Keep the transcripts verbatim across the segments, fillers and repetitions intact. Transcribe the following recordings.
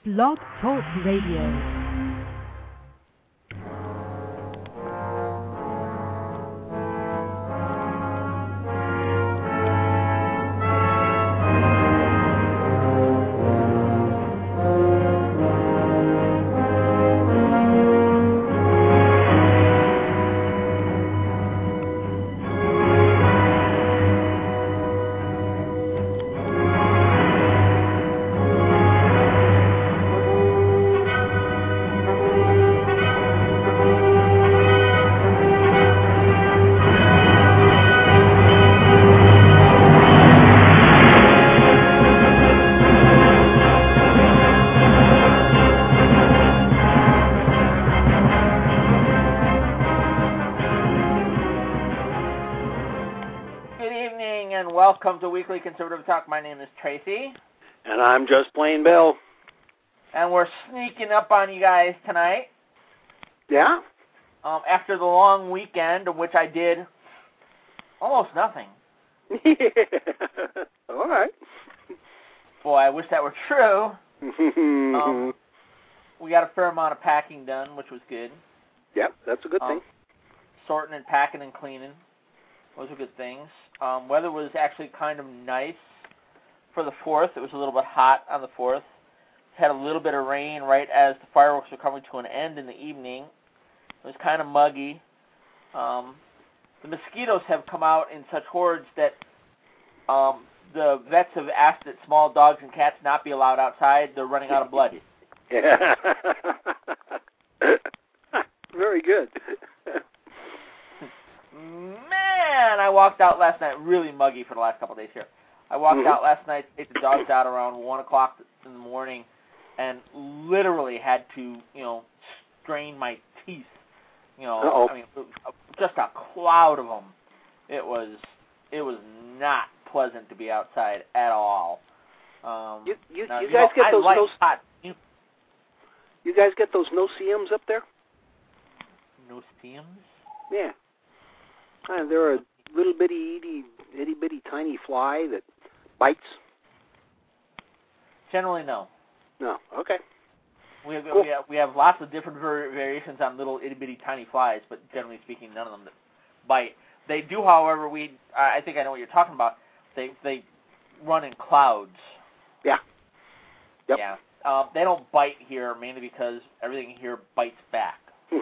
Blog Talk Radio. Welcome to Weekly Conservative Talk. My name is Tracy. And I'm just plain Bill. And we're sneaking up on you guys tonight. Yeah? Um, after the long weekend, of which I did almost nothing. All right. Boy, I wish that were true. um, we got a fair amount of packing done, which was good. Yep, that's a good um, thing. Sorting and packing and cleaning. Those are good things. Um, weather was actually kind of nice for the fourth. It was a little bit hot on the fourth. Had a little bit of rain right as the fireworks were coming to an end in the evening. It was kind of muggy. Um, the mosquitoes have come out in such hordes that um, the vets have asked that small dogs and cats not be allowed outside. They're running out of blood. Yeah. Very good. Man, I walked out last night, really muggy for the last couple of days here. I walked mm-hmm. out last night, take the dogs out around one o'clock in the morning, and literally had to, you know, strain my teeth. You know, Uh-oh. I mean, just a cloud of them. It was, it was not pleasant to be outside at all. Um, you you, now, you you guys know, get those like no, hot, you, you guys get those no-see-ums up there? No-see-ums? Yeah. Uh, they're a little bitty, itty, itty bitty tiny fly that bites. Generally, no. No. Okay. We have, cool. we have we have lots of different var- variations on little itty bitty tiny flies, but generally speaking, none of them that bite. They do, however, we I think I know what you're talking about. They they run in clouds. Yeah. Yep. Yeah. Um, they don't bite here mainly because everything here bites back.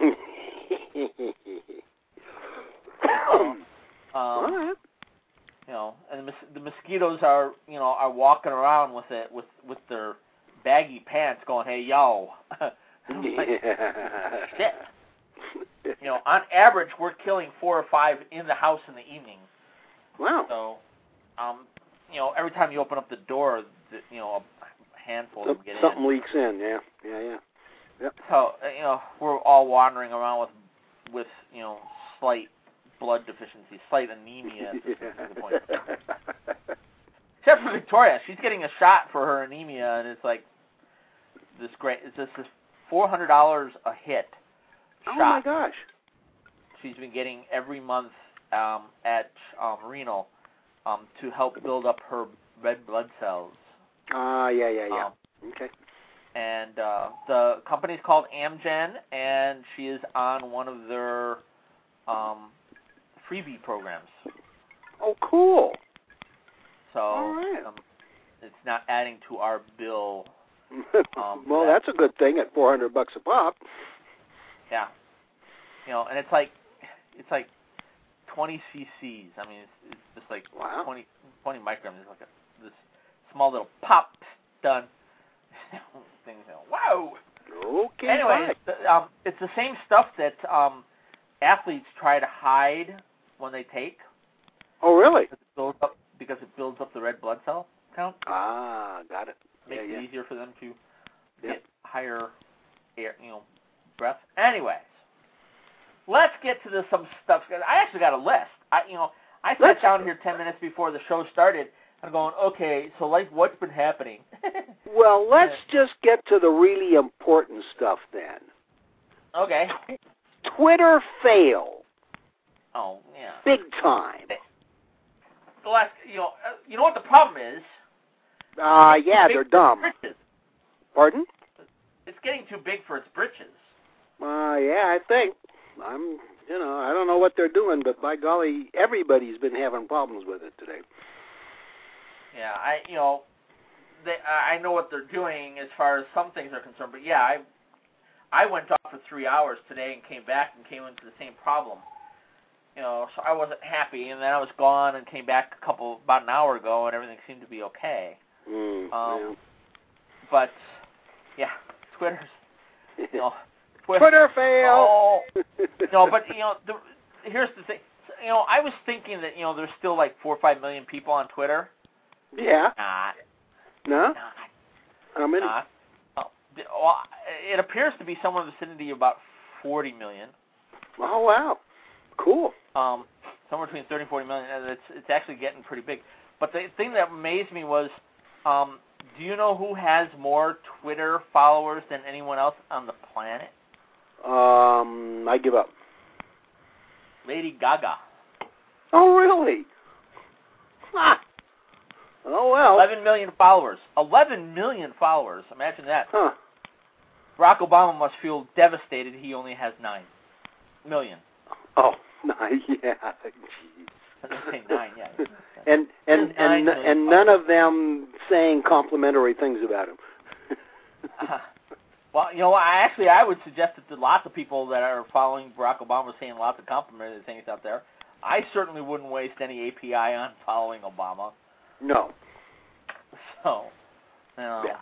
um, All right. You know, and the, mos- the mosquitoes are, you know, are walking around with it with, with their baggy pants, going, "Hey, yo!" Like, shit. You know, on average, we're killing four or five in the house in the evening. Wow. So, um, you know, every time you open up the door, the, you know, a handful of them get Something in. leaks in. Yeah. Yeah. Yeah. Yep. So, you know, we're all wandering around with, with you know, slight blood deficiency, slight anemia at this yeah. point. Except for Victoria, she's getting a shot for her anemia, and it's like this great. It's just this four hundred dollars a hit. Oh shot. my gosh! She's been getting every month um, at um, Renal um, to help build up her red blood cells. Ah, uh, yeah, yeah, yeah. Um, okay. And uh, the company's called Amgen, and she is on one of their um, freebie programs. Oh, cool. So All right. um, it's not adding to our bill. Um, well, that, that's a good thing at four hundred bucks a pop. Yeah. You know, and it's like it's like twenty cc's. I mean, it's, it's just like wow. twenty, twenty micrograms. It's like a, this small little pop done. Things. Wow. Okay. Anyway, it's the, um, it's the same stuff that um, athletes try to hide when they take. Oh, really? Because it builds up, because it builds up the red blood cell count. Ah, got it. Makes yeah, it yeah. easier for them to yep. get higher air, you know, breath. Anyways, let's get to the, some stuff. I actually got a list. I, you know, I sat let's, down here ten minutes before the show started. I'm going, okay, so like, what's been happening? Well, let's yeah. just get to the really important stuff then. Okay. Twitter fail. Oh yeah. Big time. The last, you know, uh, you know what the problem is? Uh, yeah, they're dumb. Riches. Pardon? getting too big for its britches. Uh, yeah, I think. I'm, you know, I don't know what they're doing, but by golly, everybody's been having problems with it today. Yeah, I, you know, they, I know what they're doing as far as some things are concerned, but yeah, I, I went off for three hours today and came back and came into the same problem. You know, so I wasn't happy, and then I was gone and came back a couple, about an hour ago, and everything seemed to be okay. Mm, um, yeah. But, yeah, Twitter's, you know, Twitter, Twitter fail! Oh, no, but, you know, the, here's the thing. You know, I was thinking that, you know, there's still like four or five million people on Twitter. Yeah. Not. No? Not. How many? Not. Well, it appears to be somewhere in the vicinity of about forty million. Oh, wow. Cool. Um, somewhere between thirty and forty million. And it's, it's actually getting pretty big. But the thing that amazed me was, um, do you know who has more Twitter followers than anyone else on the planet? Um, I give up. Lady Gaga. Oh, really? Ah. Oh, well. eleven million followers. eleven million followers. Imagine that. Huh. Barack Obama must feel devastated he only has nine million. Oh, nine, yeah. Jeez. I didn't say nine, yeah. And and and, and none of them saying complimentary things about him. uh, well, you know, I actually I would suggest that lots of people that are following Barack Obama are saying lots of complimentary things out there. I certainly wouldn't waste any A P I on following Obama. No. So, you know. Yeah.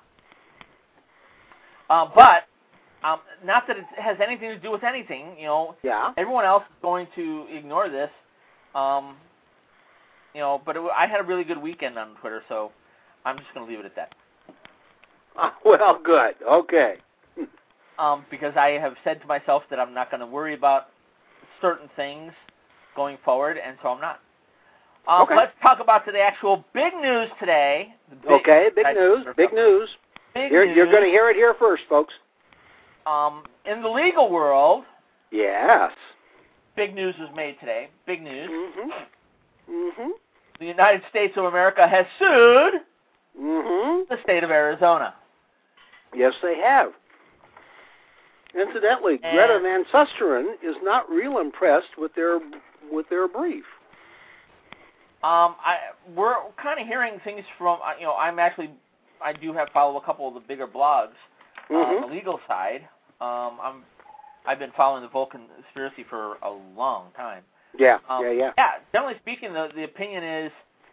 Uh, but, um, not that it has anything to do with anything, you know. Yeah. Everyone else is going to ignore this. Um, you know, but it, I had a really good weekend on Twitter, so I'm just going to leave it at that. Uh, well, good. Okay. Um, because I have said to myself that I'm not going to worry about certain things going forward, and so I'm not. Um, okay. Let's talk about the actual big news today. Big, okay, big news, big news. Big you're news. you're going to hear it here first, folks. Um, in the legal world, yes. Big news was made today. Big news. Mm-hmm. Mm-hmm. The United States of America has sued mm-hmm. the state of Arizona. Yes, they have. Incidentally, and Greta Van Susteren is not real impressed with their with their brief. Um, I we're kind of hearing things from uh, you know I'm actually I do have follow a couple of the bigger blogs uh, mm-hmm. on the legal side. Um, I'm I've been following the Vulcan conspiracy for a long time. Yeah, um, yeah, yeah. Yeah, generally speaking, the the opinion is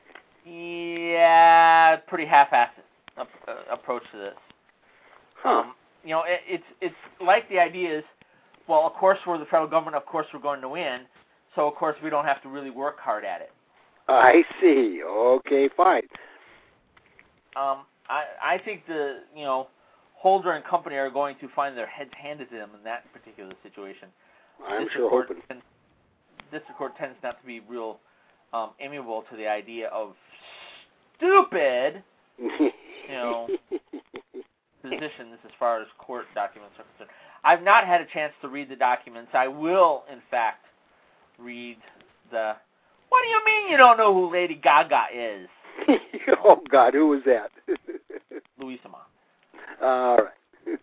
yeah, pretty half-assed uh, approach to this. Huh. Um, you know, it, it's it's like the idea is, well, of course we're the federal government, of course we're going to win, so of course we don't have to really work hard at it. I see. Okay, fine. Um, I I think the you know Holder and company are going to find their heads handed to them in that particular situation. I'm District sure court hoping. Tends, District Court tends not to be real um, amiable to the idea of stupid, you know, positions as far as court documents are concerned. I've not had a chance to read the documents. I will, in fact, read the... What do you mean you don't know who Lady Gaga is? Oh, God, who was that? Louisa Ma. All right.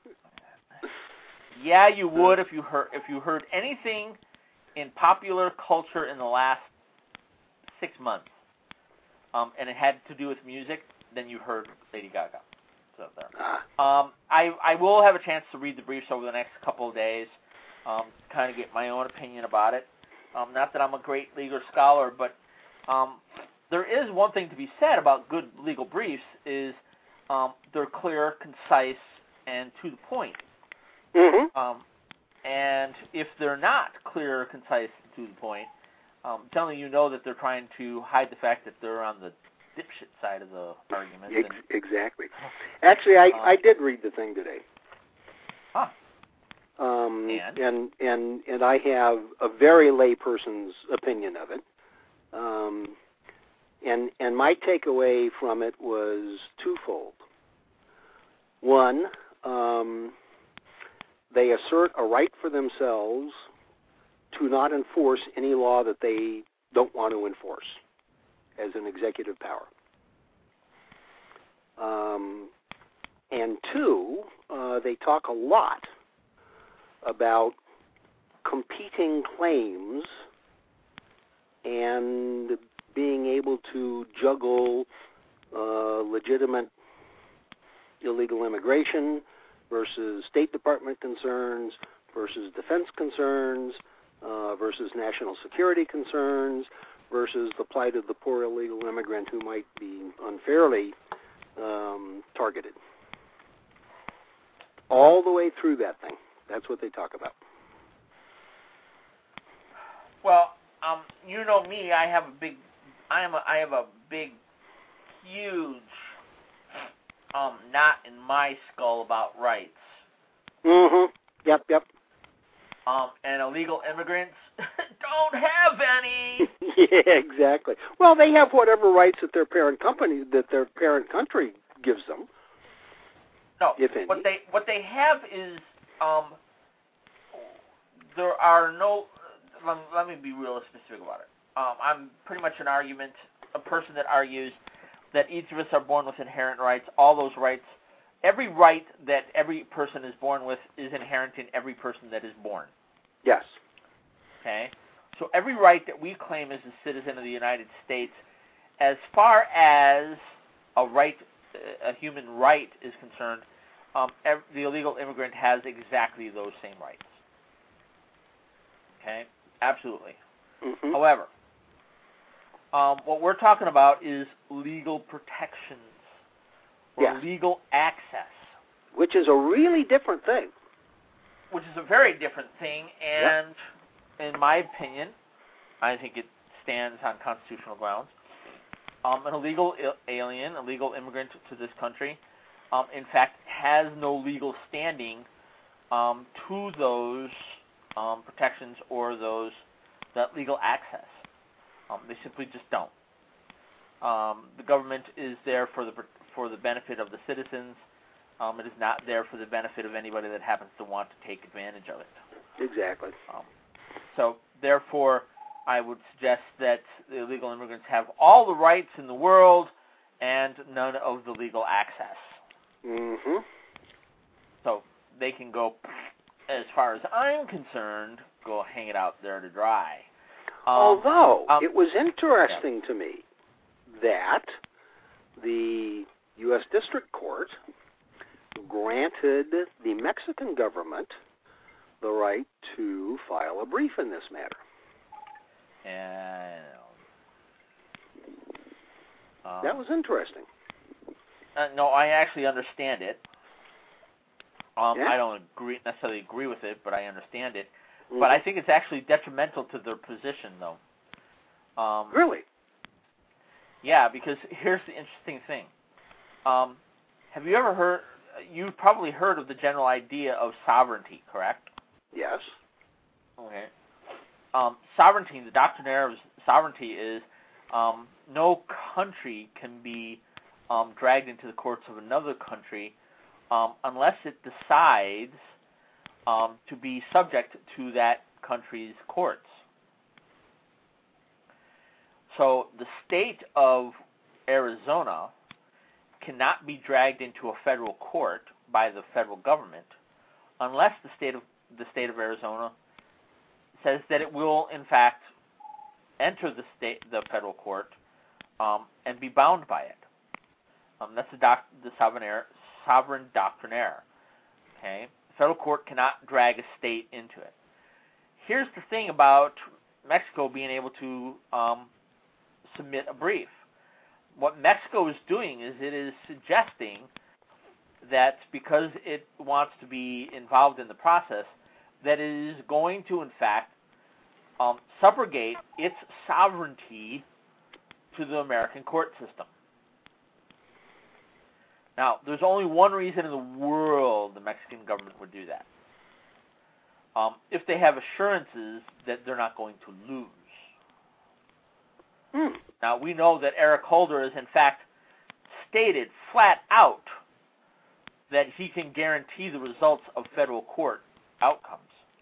Yeah, you would if you heard if you heard anything in popular culture in the last six months, um, and it had to do with music, then you heard Lady Gaga. So there. Um, I I will have a chance to read the briefs over the next couple of days, um, kind of get my own opinion about it. Um, not that I'm a great legal scholar, but um, there is one thing to be said about good legal briefs is um, they're clear, concise, and to the point. Mm-hmm. Um, and if they're not clear, concise, and to the point, um, telling you know that they're trying to hide the fact that they're on the dipshit side of the argument. Ex- and, exactly. Actually, I, uh, I did read the thing today. Huh. Um, and? and and and I have a very layperson's opinion of it. Um, and and my takeaway from it was twofold. One, um, they assert a right for themselves to not enforce any law that they don't want to enforce as an executive power. Um, and two, uh, uh, they talk a lot about competing claims and being able to juggle uh, legitimate illegal immigration versus State Department concerns versus defense concerns uh, versus national security concerns versus the plight of the poor illegal immigrant who might be unfairly um, targeted. All the way through that thing. That's what they talk about. Well, um, you know me. I have a big, I am, a, I have a big, huge, um, knot in my skull about rights. Mm-hmm. Yep. Yep. Um, and illegal immigrants don't have any. Yeah, exactly. Well, they have whatever rights that their parent company, that their parent country gives them. No, if any. what they what they have is um, there are no. Let, let me be real specific about it. Um, I'm pretty much an argument, a person that argues that each of us are born with inherent rights. All those rights, every right that every person is born with is inherent in every person that is born. Yes. Okay? So every right that we claim as a citizen of the United States, as far as a right, a human right is concerned, um, ev- the illegal immigrant has exactly those same rights. Okay? Absolutely. Mm-hmm. However, um, what we're talking about is legal protections or Yes. legal access. Which is a really different thing. Which is a very different thing, and yep. in my opinion, I think it stands on constitutional grounds. Um, an illegal alien, a legal immigrant to this country, um, in fact, has no legal standing um, to those um, protections or those that legal access. Um, they simply just don't. Um, the government is there for the for the benefit of the citizens. Um, it is not there for the benefit of anybody that happens to want to take advantage of it. Exactly. Um, so, therefore, I would suggest that the illegal immigrants have all the rights in the world and none of the legal access. Mm-hmm. So, they can go, as far as I'm concerned, go hang it out there to dry. Um, Although, um, it was interesting yeah. to me that the U S District Court granted the Mexican government the right to file a brief in this matter. And, um, that was interesting. Uh, no, I actually understand it. Um, Yeah. I don't agree necessarily agree with it, but I understand it. Mm-hmm. But I think it's actually detrimental to their position, though. Um, Really? Yeah, because here's the interesting thing. Um, have you ever heard? You've probably heard of the general idea of sovereignty, correct? Yes. Okay. Um, sovereignty, the doctrinaire of sovereignty is um, no country can be um, dragged into the courts of another country um, unless it decides um, to be subject to that country's courts. So the state of Arizona cannot be dragged into a federal court by the federal government unless the state of the state of Arizona says that it will, in fact, enter the state, the federal court, um, and be bound by it. Um, that's the, doc, the sovereign, sovereign doctrinaire. Okay, the federal court cannot drag a state into it. Here's the thing about Mexico being able to um, submit a brief. What Mexico is doing is it is suggesting that because it wants to be involved in the process, that it is going to, in fact, um, subrogate its sovereignty to the American court system. Now, there's only one reason in the world the Mexican government would do that. Um, if they have assurances that they're not going to lose. Hmm. Now, we know that Eric Holder has, in fact, stated flat out that he can guarantee the results of federal court outcomes.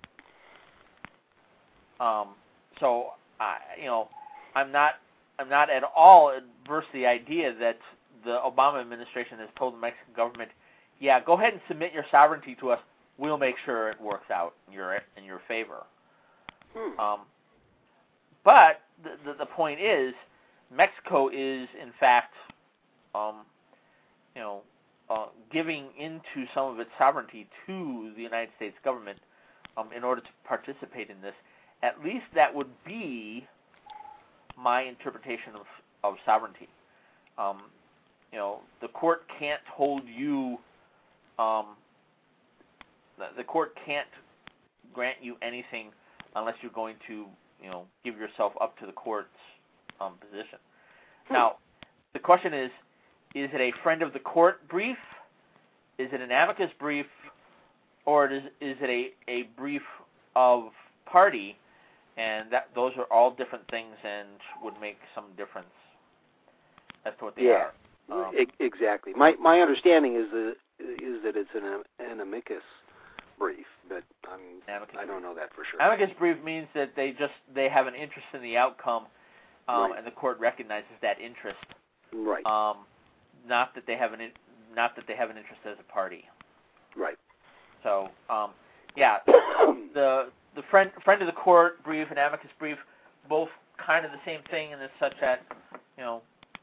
Um, so, I, you know, I'm not, I'm not at all adverse to the idea that the Obama administration has told the Mexican government yeah, go ahead and submit your sovereignty to us. We'll make sure it works out in your in your favor. Hmm. Um, but the, the the point is, Mexico is in fact, um, you know, uh, giving into some of its sovereignty to the United States government um, in order to participate in this. At least that would be my interpretation of of sovereignty. Um, you know, the court can't hold you. Um, the, the court can't grant you anything unless you're going to, you know, give yourself up to the court's um, position. Hmm. Now, the question is: is it a friend of the court brief? Is it an amicus brief, or is is it a, a brief of party? And that those are all different things and would make some difference as to what they yeah. are. Um, E- exactly. My my understanding is that is that it's an an amicus brief, but I'm, amicus I don't know that for sure. Amicus brief means that they just they have an interest in the outcome, um, Right. and the court recognizes that interest. Right. Um, not that they have an in, not that they have an interest as a party. Right. So um, yeah, the the friend friend of the court brief and amicus brief, both kind of the same thing, and it's such that you know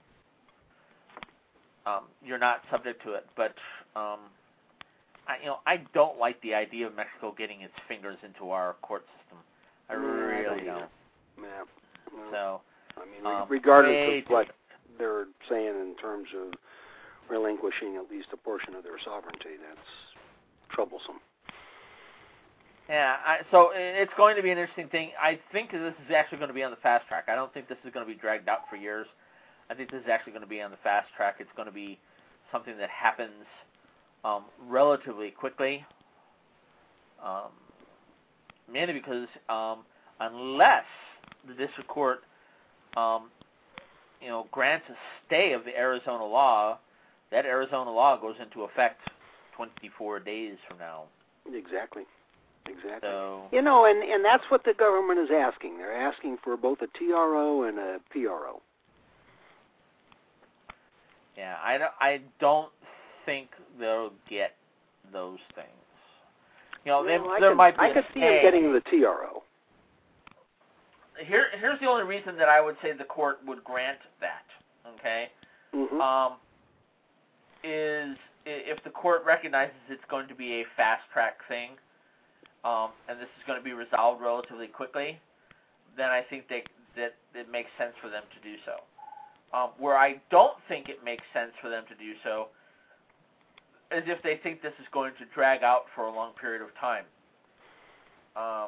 um, you're not subject to it. But um, I, you know, I don't like the idea of Mexico getting its fingers into our court system. I Yeah, really I don't don't. either. Yeah. Well, So, I mean, re- um, regardless way of what too- they're saying in terms of relinquishing at least a portion of their sovereignty, that's troublesome. yeah. I, so it's going to be an interesting thing. I think this is actually going to be on the fast track. I don't think this is going to be dragged out for years. I think this is actually going to be on the fast track. It's going to be something that happens um, relatively quickly. Um, mainly because um, unless the district court, um, you know, grants a stay of the Arizona law, that Arizona law goes into effect twenty-four days from now. Exactly. Exactly. So, You know, and, and that's what the government is asking. They're asking for both a T R O and a P R O. yeah, I don't, I don't think they'll get those things. You know, Well, they, I there could, might be I a could see stay. him getting the T R O. Here, here's the only reason that I would say the court would grant that. Okay, Mm-hmm. um, is i- if the court recognizes it's going to be a fast track thing, um, and this is going to be resolved relatively quickly, then I think they, that it makes sense for them to do so. Um, where I don't think it makes sense for them to do so is if they think this is going to drag out for a long period of time. Um,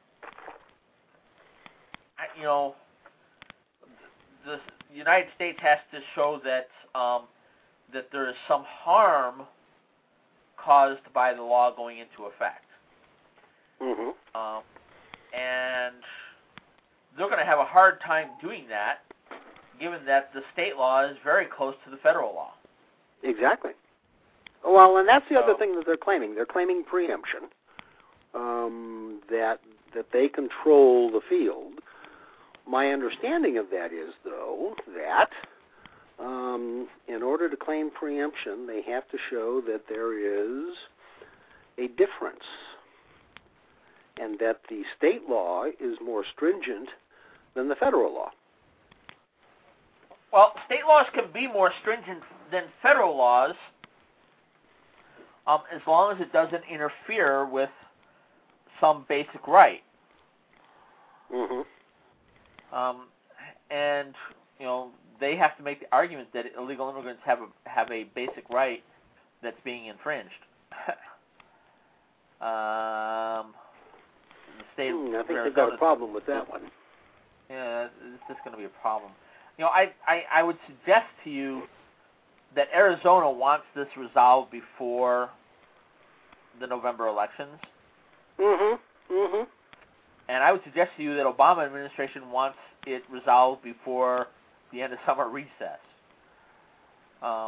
I, you know, the United States has to show that um, that there is some harm caused by the law going into effect. Mm-hmm. Um, and they're going to have a hard time doing that, given that the state law is very close to the federal law. Exactly. Well, and that's the other So- thing that they're claiming. They're claiming preemption, um, that that they control the field. My understanding of that is, though, that um, in order to claim preemption, they have to show that there is a difference, and that the state law is more stringent than the federal law. Well, state laws can be more stringent than federal laws um, as long as it doesn't interfere with some basic right. Mm-hmm. Um, and, you know, they have to make the argument that illegal immigrants have a, have a basic right that's being infringed. um, the state Hmm, I of think they've got a Arizona- problem with that one. Yeah, it's just going to be a problem. You know, I, I, I would suggest to you that Arizona wants this resolved before the November elections, Mm-hmm. Mm-hmm. and I would suggest to you that Obama administration wants it resolved before the end of summer recess. Um,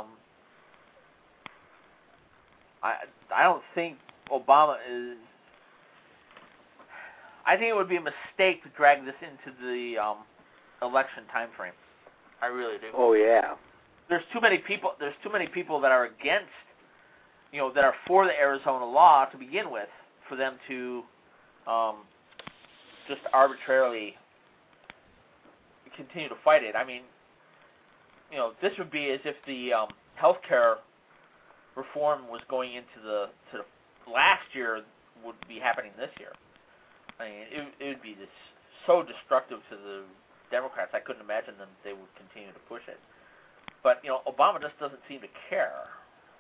I I don't think Obama is. I think it would be a mistake to drag this into the um, election time frame. I really do. Oh, yeah. There's too many people. There's too many people that are against you know, that are for the Arizona law to begin with, for them to um, just arbitrarily continue to fight it. I mean, you know, this would be as if the um, healthcare reform was going into the to the last year would be happening this year. I mean, it, it would be this so destructive to the Democrats. I couldn't imagine them they would continue to push it. But you know, Obama just doesn't seem to care.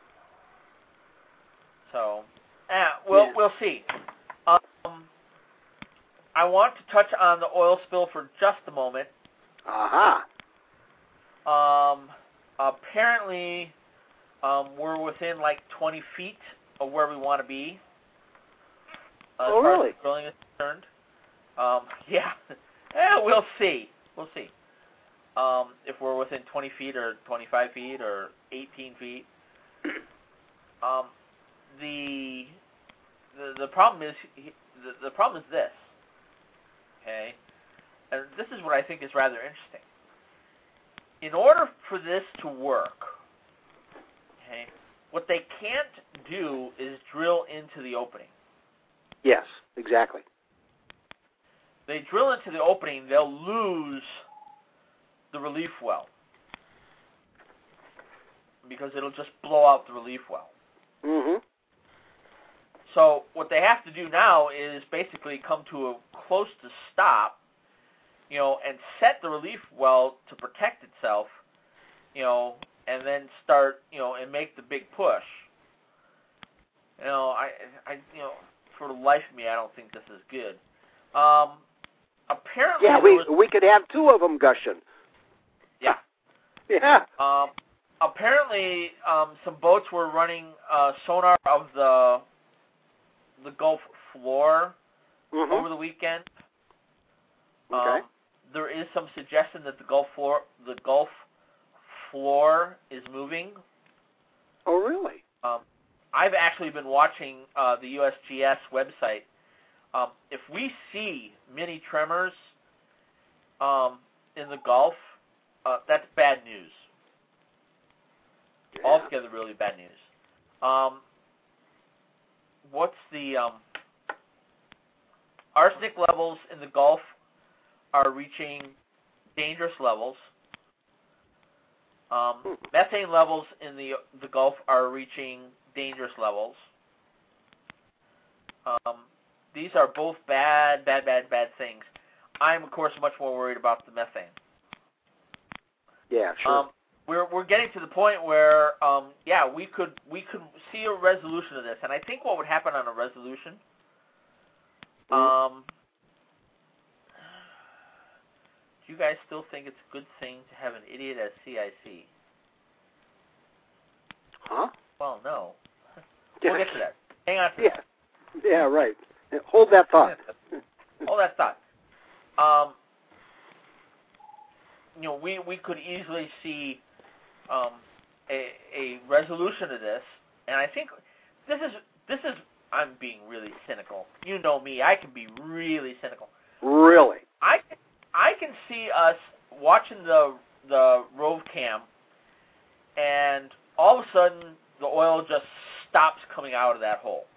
So, eh, we'll yeah. we'll see. Um, I want to touch on the oil spill for just a moment. Aha. Um, apparently, um, we're within like twenty feet of where we want to be. Uh, Oh, as far really? as the drilling is concerned. Um, yeah. eh, we'll see. We'll see. Um, if we're within twenty feet or twenty-five feet or eighteen feet. Um, the, the the problem is the, the problem is this. Okay, and this is what I think is rather interesting. In order for this to work, okay, what they can't do is drill into the opening. Yes, exactly. They drill into the opening, they'll lose the relief well because it'll just blow out the relief well. Mm-hmm. So what they have to do now is basically come to a close to stop, you know, and set the relief well to protect itself, you know, and then start, you know, and make the big push. You know, I, I, you know, for the life of me, I don't think this is good. Um, apparently, Yeah, we was, we could have two of them gushing. yeah, Yeah. um, apparently, um, some boats were running uh, sonar of the the Gulf floor Mm-hmm. over the weekend. Okay. Um, there is some suggestion that the Gulf floor the Gulf floor is moving. Oh, really? Um, I've actually been watching uh, the U S G S website. Um, if we see mini tremors um, in the Gulf, uh, that's bad news. Yeah. Altogether, really bad news. Um, what's the um, arsenic levels in the Gulf are reaching dangerous levels. Um, Hmm. methane levels in the the Gulf are reaching dangerous levels. Um, these are both bad, bad, bad, bad things. I'm, of course, much more worried about the methane. Yeah, sure. Um, we're we're getting to the point where, um, yeah, we could we could see a resolution of this, and I think what would happen on a resolution. Mm. Um, do you guys still think it's a good thing to have an idiot as C I C? Huh? Well, no. We'll get to that. Hang on to Yeah. Yeah, right. Hold that thought. Hold that thought. Um, you know, we, we could easily see um, a, a resolution to this, and I think this is this is I'm being really cynical. You know me, I can be really cynical. Really? I I can see us watching the the Rove cam, and all of a sudden the oil just stops coming out of that hole,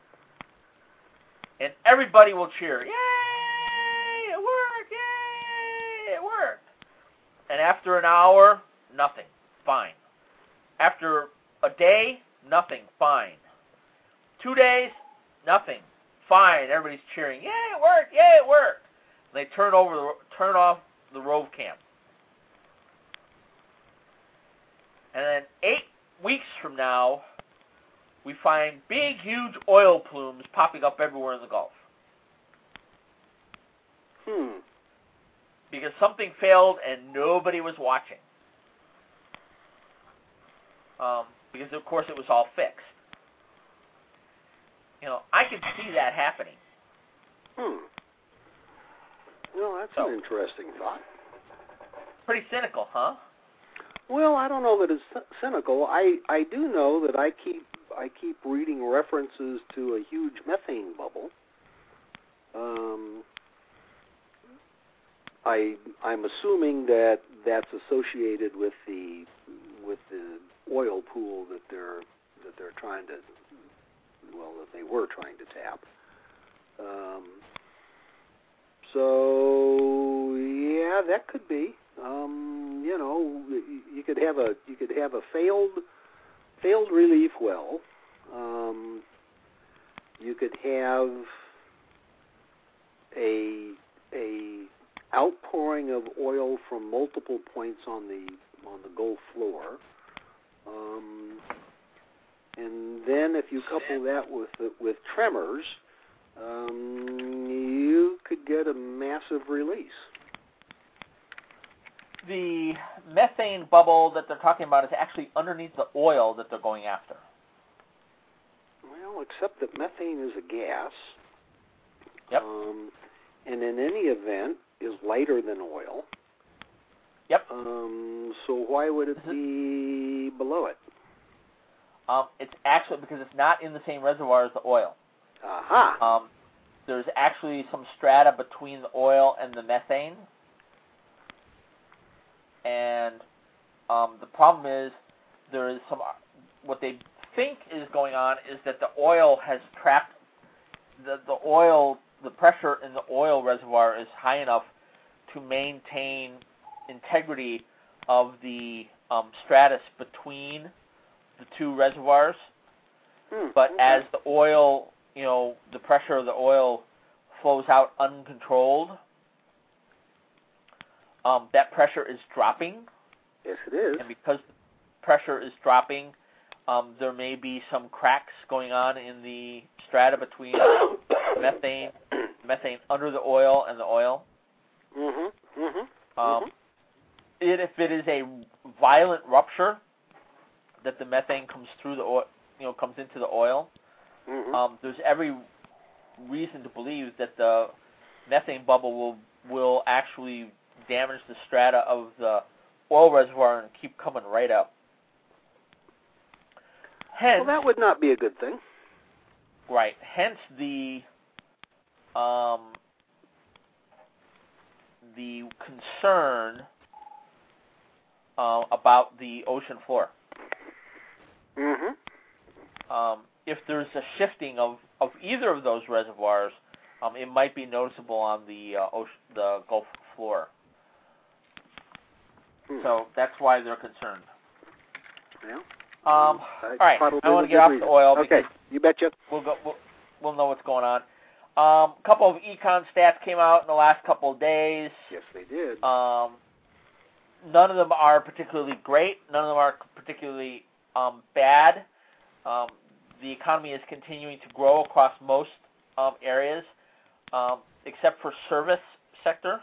and everybody will cheer, "Yay! It worked! Yay! It worked!" And after an hour, nothing. Fine. After a day, nothing. Fine. Two days, nothing. Fine. Everybody's cheering, "Yay! It worked! Yay! It worked!" And they turn over, the, turn off the Rove cam, and then eight weeks from now, we find big, huge oil plumes popping up everywhere in the Gulf. Hmm. Because something failed and nobody was watching. Um, because, of course, it was all fixed. You know, I could see that happening. Hmm. Well, that's So. an interesting thought. Pretty cynical, huh? Well, I don't know that it's c- cynical. I, I do know that I keep I keep reading references to a huge methane bubble. Um, I I'm assuming that that's associated with the with the oil pool that they're that they're trying to, well, that they were trying to tap. Um, so yeah, that could be. Um, you know, you could have a you could have a failed failed relief well. Um, you could have a a outpouring of oil from multiple points on the on the Gulf floor, um, and then if you couple that with with tremors, um, you could get a massive release. The methane bubble that they're talking about is actually underneath the oil that they're going after. Well, except that methane is a gas. Yep. Um, and in any event, is lighter than oil. Yep. Um, so why would it be below it? Um, it's actually because it's not in the same reservoir as the oil. Aha. Um, there's actually some strata between the oil and the methane. And um, the problem is there is some, what they think is going on is that the oil has trapped, the, the oil, the pressure in the oil reservoir is high enough to maintain integrity of the um, stratus between the two reservoirs. Hmm, but okay. as the oil, you know, the pressure of the oil flows out uncontrolled, um, that pressure is dropping. Yes, it is. And because the pressure is dropping, um, there may be some cracks going on in the strata between methane, methane under the oil and the oil. Mm-hmm. Mm-hmm. Um, mm-hmm. it, if it is a violent rupture, that the methane comes through the oil, you know, comes into the oil, Mm-hmm. um, there's every reason to believe that the methane bubble will will actually damage the strata of the oil reservoir and keep coming right up. Hence, Well, that would not be a good thing. right. Hence the um, the concern uh, about the ocean floor. Mm-hmm. Um, if there's a shifting of, of either of those reservoirs, um, it might be noticeable on the uh, ocean, the Gulf floor. Hmm. So that's why they're concerned. Yeah. Um, I, all right, probably I want to with get good off reason. the oil Okay, because you betcha. we'll go. We'll, we'll know what's going on. Um, a couple of econ stats came out in the last couple of days. Yes, they did. Um, none of them are particularly great. None of them are particularly um, bad. Um, the economy is continuing to grow across most um, areas, um, except for service sector.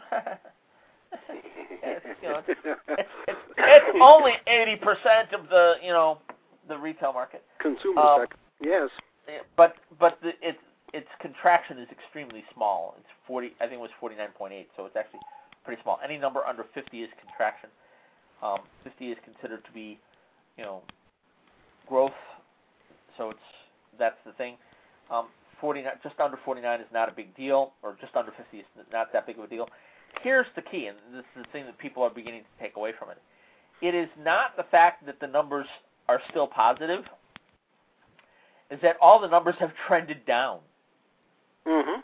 it's, you know, it's, it's, it's, it's only eighty percent of the you know the retail market. Consumer um, sector. Yes. But but the, its its contraction is extremely small. It's forty. I think it was forty-nine point eight. So it's actually pretty small. Any number under fifty is contraction. Um, fifty is considered to be, you know, growth. So it's that's the thing. Um, forty-nine, just under forty-nine is not a big deal, or just under fifty is not that big of a deal. Here's the key, and this is the thing that people are beginning to take away from it. It is not the fact that the numbers are still positive. Is that all the numbers have trended down. Mm-hmm.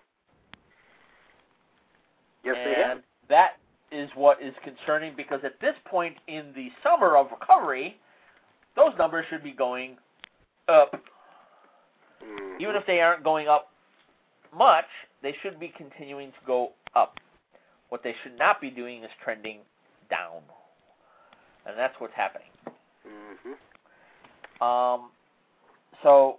Yes, and they have. that is what is concerning, because at this point in the summer of recovery, those numbers should be going up. Mm-hmm. Even if they aren't going up much, they should be continuing to go up. What they should not be doing is trending down. And that's what's happening. Mm-hmm. Um, so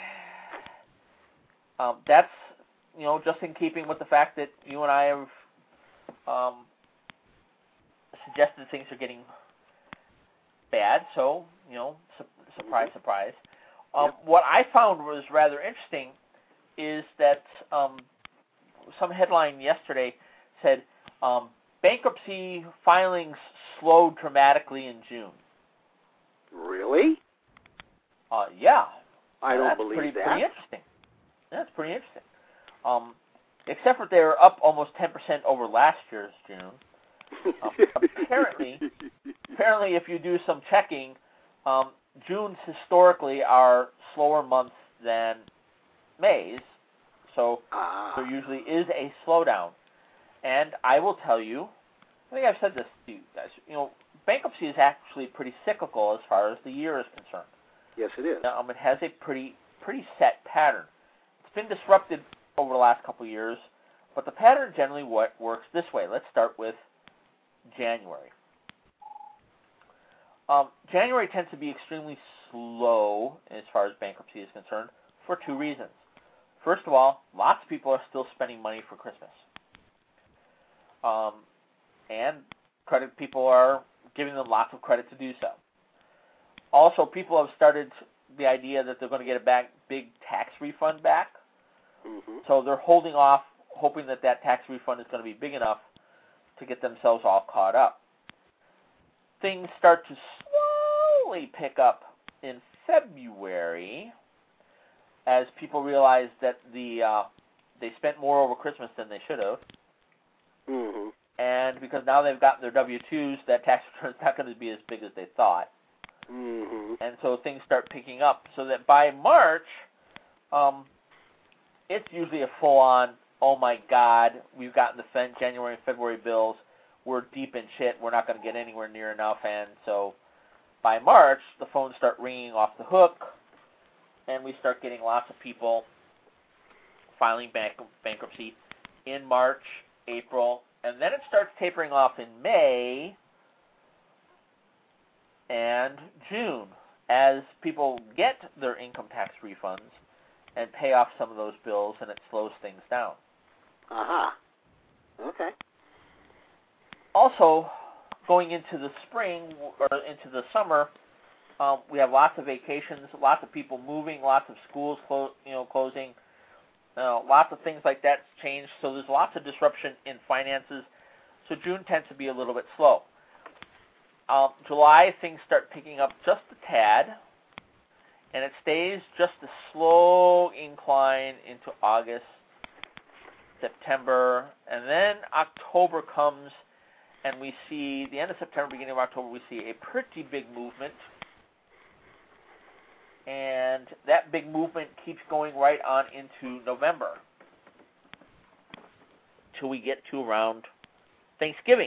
um, that's, you know, just in keeping with the fact that you and I have um, suggested things are getting bad. So, you know, su- surprise, Mm-hmm. surprise. Um, Yep. What I found was rather interesting is that um, some headline yesterday said um, bankruptcy filings slowed dramatically in June. Really? Uh, yeah. I don't that's believe pretty, that. Pretty interesting. That's pretty interesting. Um, except for they're up almost ten percent over last year's June. Um, apparently, apparently, if you do some checking, um, June's historically are slower months than May's, so Ah. there usually is a slowdown. And I will tell you, I think I've said this to you guys, you know, bankruptcy is actually pretty cyclical as far as the year is concerned. Yes, it is. Um, it has a pretty pretty set pattern. It's been disrupted over the last couple of years, but the pattern generally what works this way. Let's start with January. Um, January tends to be extremely slow as far as bankruptcy is concerned for two reasons. First of all, lots of people are still spending money for Christmas. Um, and credit people are giving them lots of credit to do so. Also, people have started the idea that they're going to get a back, big tax refund back. Mm-hmm. So they're holding off, hoping that that tax refund is going to be big enough to get themselves all caught up. Things start to slowly pick up in February as people realize that the uh, they spent more over Christmas than they should have. Mm-hmm. And because now they've gotten their W two's, that tax return is not going to be as big as they thought. Mm-hmm. And so things start picking up. So that by March, um, it's usually a full-on, oh my God, we've gotten the Fe- January and February bills. We're deep in shit. We're not going to get anywhere near enough. And so by March, the phones start ringing off the hook, and we start getting lots of people filing bank- bankruptcy in March, April, and then it starts tapering off in May and June as people get their income tax refunds and pay off some of those bills, and it slows things down. Aha. Okay. Also, going into the spring or into the summer, um, we have lots of vacations, lots of people moving, lots of schools clo- you know, closing, uh, lots of things like that change. So there's lots of disruption in finances. So June tends to be a little bit slow. Um, July, things start picking up just a tad, and it stays just a slow incline into August, September, and then October comes, and we see, the end of September, beginning of October, we see a pretty big movement, and that big movement keeps going right on into November, till we get to around Thanksgiving,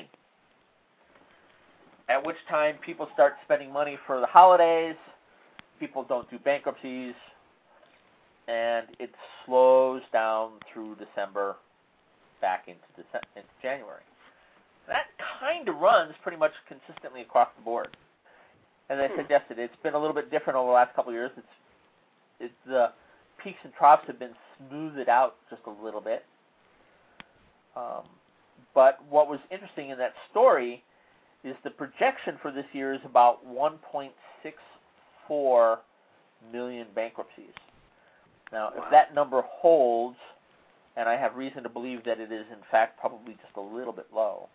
at which time people start spending money for the holidays, people don't do bankruptcies, and it slows down through December back into, December, into January. That kind of runs pretty much consistently across the board. As I suggested, it's been a little bit different over the last couple of years. It's, it's the peaks and troughs have been smoothed out just a little bit. Um, but what was interesting in that story is the projection for this year is about one point six four million bankruptcies. Now, Wow. if that number holds, and I have reason to believe that it is in fact probably just a little bit low,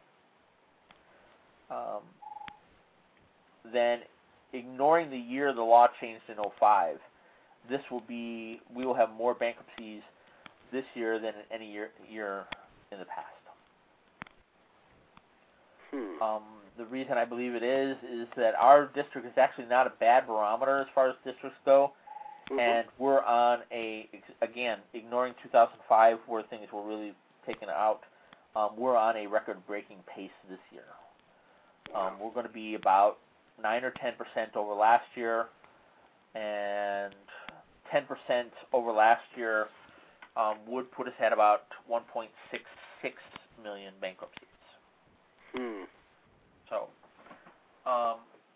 um, then ignoring the year the law changed in oh five, this will be, we will have more bankruptcies this year than in any year, year in the past. Hmm. Um, the reason I believe it is is that our district is actually not a bad barometer as far as districts go, Mm-hmm. and we're on a, again, ignoring two thousand five where things were really taken out, um, we're on a record-breaking pace this year. Um, we're going to be about nine or ten percent over last year, and ten percent over last year um, would put us at about one point six six million bankruptcies. Hmm. So, um,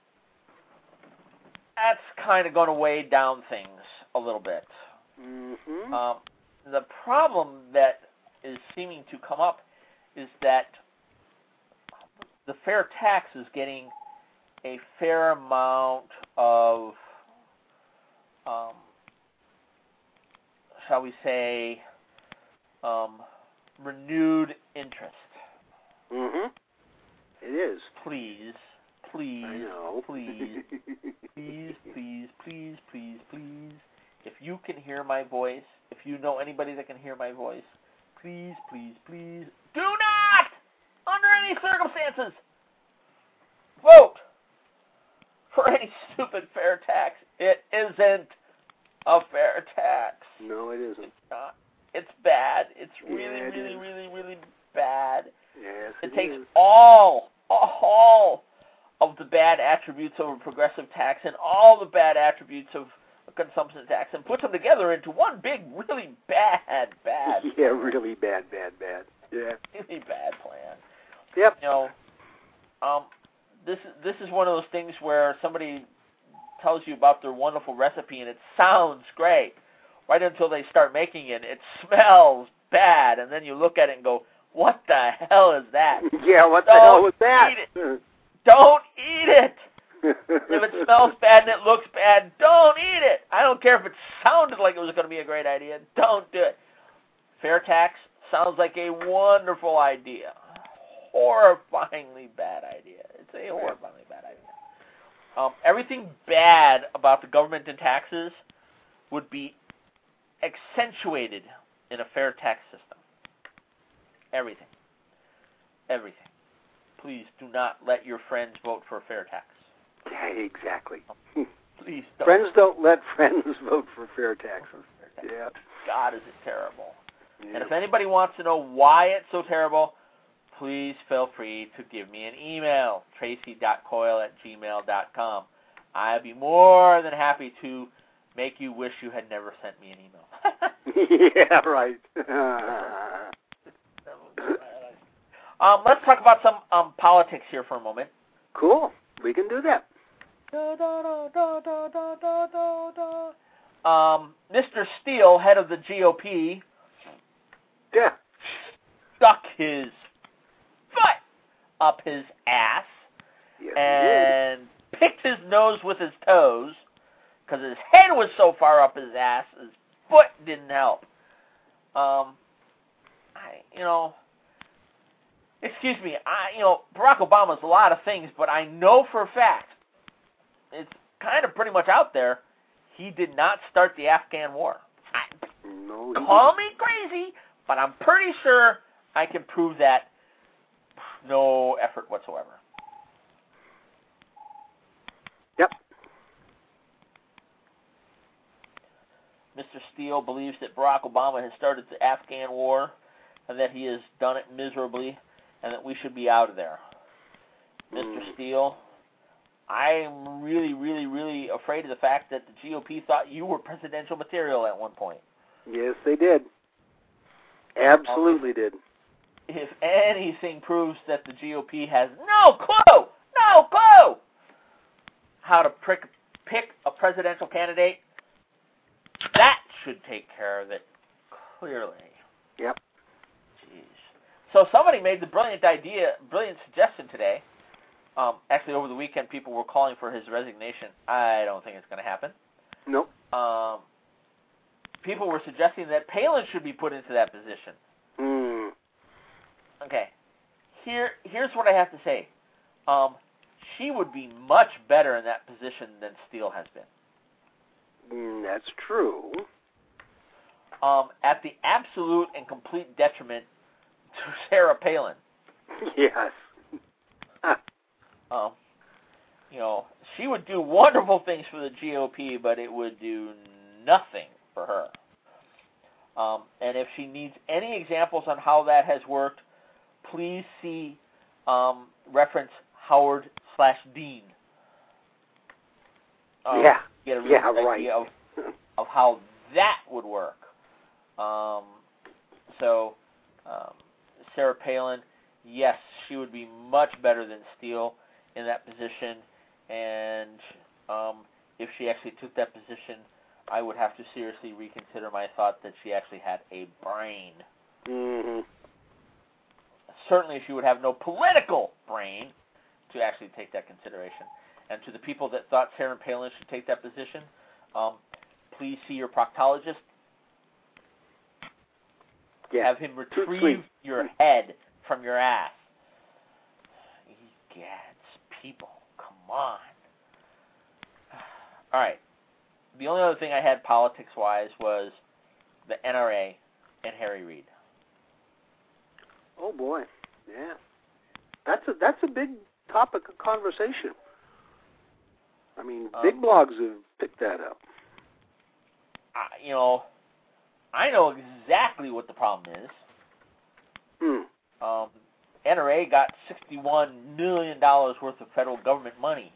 that's kind of going to weigh down things a little bit. Mm-hmm. Um, the problem that is seeming to come up is that the fair tax is getting a fair amount of, um, shall we say, um, renewed interest. Mm-hmm. It is. Please, please, I know. please, please, please, please, please, please, if you can hear my voice, if you know anybody that can hear my voice, please, please, please, do not, under any circumstances, vote for any stupid fair tax. It isn't a fair tax. No, it isn't. It's not. It's bad. It's really, Yeah, it really, is. really, really bad. Yes, It, it takes is. all, all of the bad attributes of a progressive tax and all the bad attributes of a consumption tax and puts them together into one big, really bad, bad, Yeah, really bad, bad, bad. Yeah. really bad plan. Yep. You know, um, this this is one of those things where somebody tells you about their wonderful recipe and it sounds great, right until they start making it. It smells bad, and then you look at it and go, "What the hell is that?" Yeah, what the Don't hell was that? eat it. Don't eat it. If it smells bad and it looks bad, don't eat it. I don't care if it sounded like it was going to be a great idea. Don't do it. Fair tax sounds like a wonderful idea. Horrifyingly bad idea. It's a horrifyingly bad idea. Um, everything bad about the government and taxes would be accentuated in a fair tax system. Everything. Everything. Please do not let your friends vote for a fair tax. Yeah, exactly. Please don't. Friends don't let friends vote for fair taxes. Yeah. God, is it terrible. Yeah. And if anybody wants to know why it's so terrible, please feel free to give me an email, tracy dot coyle at gmail dot com. I'd be more than happy to make you wish you had never sent me an email. Yeah, right. um, let's talk about some um, politics here for a moment. Cool. We can do that. Da, da, da, da, da, da, da, da, da. Um, Mister Steele, head of the G O P, Yeah. stuck his foot up his ass Yes, and picked his nose with his toes because his head was so far up his ass, his foot didn't help. Um, I, you know, excuse me, I, you know, Barack Obama's a lot of things, but I know for a fact, it's kind of pretty much out there, he did not start the Afghan war. I, no, call me crazy, but I'm pretty sure I can prove that no effort whatsoever. Yep. Mister Steele believes that Barack Obama has started the Afghan war and that he has done it miserably and that we should be out of there. Mm. Mister Steele, I'm really, really, really afraid of the fact that the G O P thought you were presidential material at one point. Yes, they did. Absolutely did. If anything proves that the G O P has no clue, no clue how to prick, pick a presidential candidate, that should take care of it clearly. Yep. Jeez. So somebody made the brilliant idea, brilliant suggestion today. Um, actually, over the weekend, people were calling for his resignation. I don't think it's going to happen. Nope. Um, people were suggesting that Palin should be put into that position. Mm. Okay. Here, here's what I have to say. Um, she would be much better in that position than Steele has been. Mm, that's true. Um, at the absolute and complete detriment to Sarah Palin. Yes. Um, you know, she would do wonderful things for the G O P, but it would do nothing for her. Um, and if she needs any examples on how that has worked, please see um, reference Howard slash Dean. Um, yeah. Get a real Yeah, idea right. of, of how that would work. Um, so, um, Sarah Palin, yes, she would be much better than Steele in that position, and um, if she actually took that position, I would have to seriously reconsider my thought that she actually had a brain. Mm-hmm. Certainly she would have no political brain to actually take that consideration. And to the people that thought Sarah Palin should take that position, um, please see your proctologist. Yeah. Have him Too retrieve sweet. your head from your ass. Gads, people, come on. All right. The only other thing I had politics-wise was the N R A and Harry Reid. Oh boy. Yeah. That's a that's a big topic of conversation. I mean, Um, big blogs have picked that up. I, you know, I know exactly what the problem is. Hmm. Um, N R A got sixty-one million dollars worth of federal government money.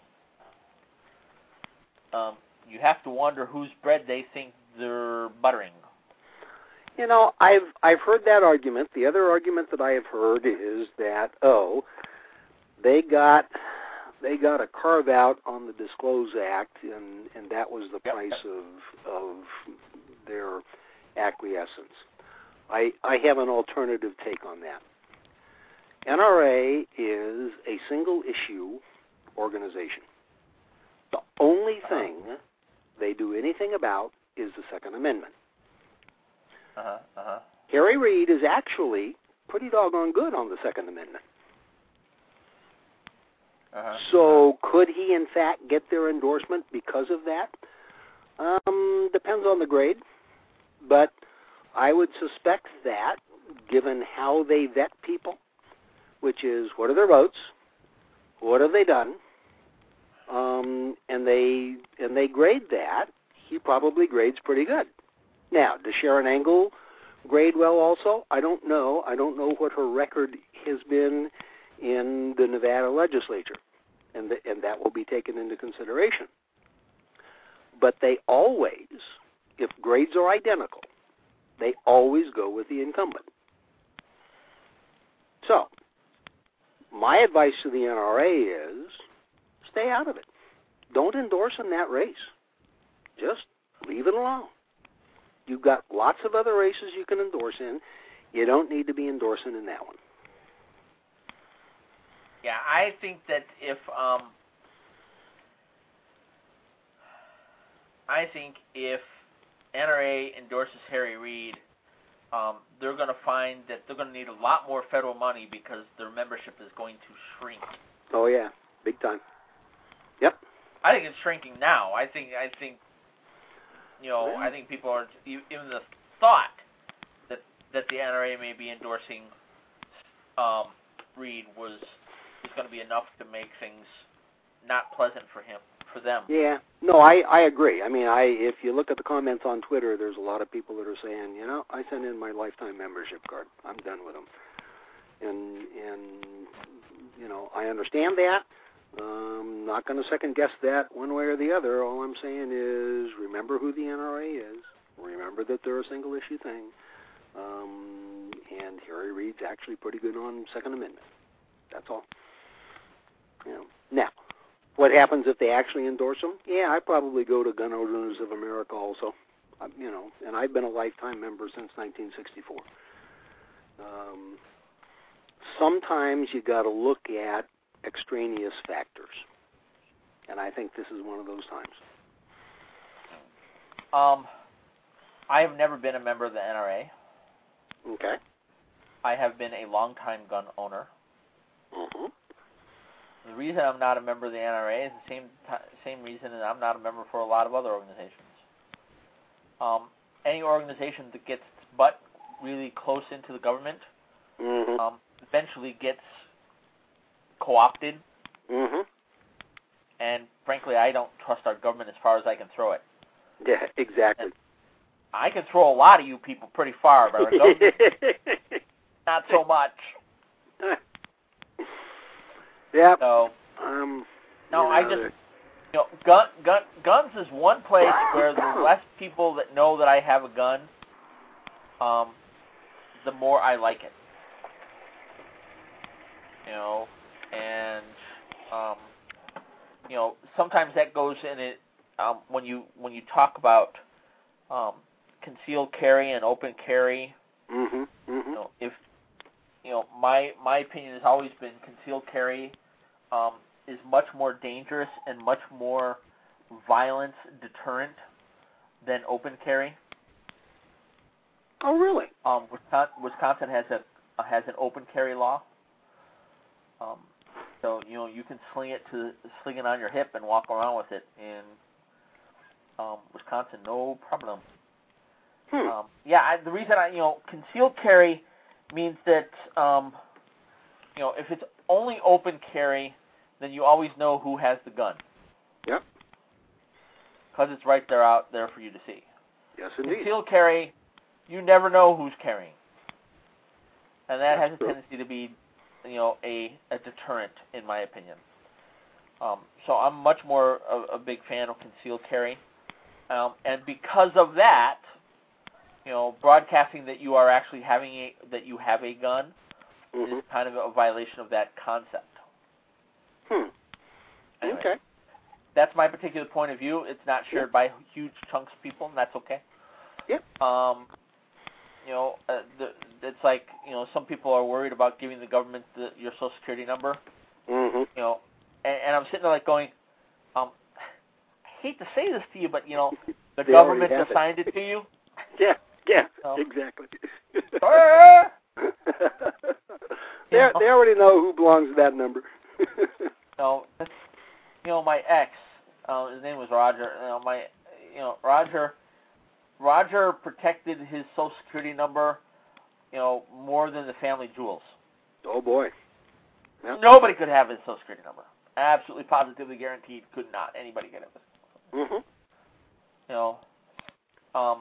Um, you have to wonder whose bread they think they're buttering. You know, I've I've heard that argument. The other argument that I have heard is that oh, they got they got a carve out on the Disclose Act, and, and that was the Yep. price of of their acquiescence. I I have an alternative take on that. N R A is a single issue organization. The only Uh-huh. thing they do anything about is the Second Amendment. Uh-huh, uh-huh. Harry Reid is actually pretty doggone good on the Second Amendment. Uh-huh. So could he, in fact, get their endorsement because of that? Um, depends on the grade. But I would suspect that, given how they vet people, which is what are their votes, what have they done, um, and they and they grade that, he probably grades pretty good. Now, does Sharon Angle grade well also? I don't know. I don't know what her record has been in the Nevada legislature, and, the, and that will be taken into consideration. But they always, if grades are identical, they always go with the incumbent. So, my advice to the N R A is stay out of it. Don't endorse in that race. Just leave it alone. You've got lots of other races you can endorse in. You don't need to be endorsing in that one. Yeah, I think that if um, I think if N R A endorses Harry Reid, um, they're going to find that they're going to need a lot more federal money because their membership is going to shrink. Oh yeah, big time. Yep. I think it's shrinking now. I think I think you know Yeah. I think people are even the thought that that the N R A may be endorsing um, Reid was is going to be enough to make things not pleasant for him for them. Yeah. No, I, I agree. I mean, I if you look at the comments on Twitter, there's a lot of people that are saying, you know, I sent in my lifetime membership card. I'm done with them. And and you know, I understand that. Um, not going to second guess that one way or the other. All I'm saying is remember who the N R A is. Remember that they're a single issue thing. Um, and Harry Reid's actually pretty good on Second Amendment. That's all. You know. Now, what happens if they actually endorse them? Yeah, I probably go to Gun Owners of America also. I, you know, and I've been a lifetime member since nineteen sixty-four. Um, sometimes you got to look at extraneous factors, and I think this is one of those times. Um, I have never been a member of the N R A. Okay. I have been a longtime gun owner. Mm-hmm. The reason I'm not a member of the N R A is the same t- same reason that I'm not a member for a lot of other organizations. Um, any organization that gets its butt really close into the government Mm-hmm. um, eventually gets co-opted, Mm-hmm. and frankly, I don't trust our government as far as I can throw it. Yeah, exactly. And I can throw a lot of you people pretty far, but our government, not so much. Yeah. So, Um, no, you I know, just, you know, gun, gun, guns is one place where the less people that know that I have a gun, um, the more I like it. You know, and um, you know, sometimes that goes in it um, when you when you talk about um, concealed carry and open carry. Mm-hmm. Mm-hmm. You know, if you know, my my opinion has always been concealed carry um, is much more dangerous and much more violence deterrent than open carry. Oh, really? Um, Wisconsin, Wisconsin has a has an open carry law. Um, so you know you can sling it to sling it on your hip and walk around with it in um, Wisconsin, no problem. Hmm. Um, yeah, I, the reason I you know concealed carry means that um, you know if it's only open carry, then you always know who has the gun. Yep. because it's right there out there for you to see. Yes, indeed. Concealed carry, you never know who's carrying. And that That's has a true. tendency to be, you know, a, a deterrent, in my opinion. Um, so I'm much more a, a big fan of concealed carry. Um, and because of that, you know, broadcasting that you are actually having a, that you have a gun Mm-hmm. is kind of a violation of that concept. Hmm. Anyway, Okay. that's my particular point of view. It's not shared by huge chunks of people, and that's okay. Yep. Um, you know, uh, the, it's like, you know, some people are worried about giving the government the, your Social Security number. Mm-hmm. You know, and, and I'm sitting there like going, um, I hate to say this to you, but, you know, the They government already have it. assigned it to you. Yeah, yeah, Oh. exactly. Sir! they You know? they already know who belongs to that number. No, that's, you know, my ex, uh, his name was Roger. You know, my, you know, Roger, Roger protected his Social Security number, you know, more than the family jewels. Oh boy. Yep. Nobody could have his Social Security number. Absolutely, positively guaranteed, could not. Anybody could have it. Mm-hmm. You know, um,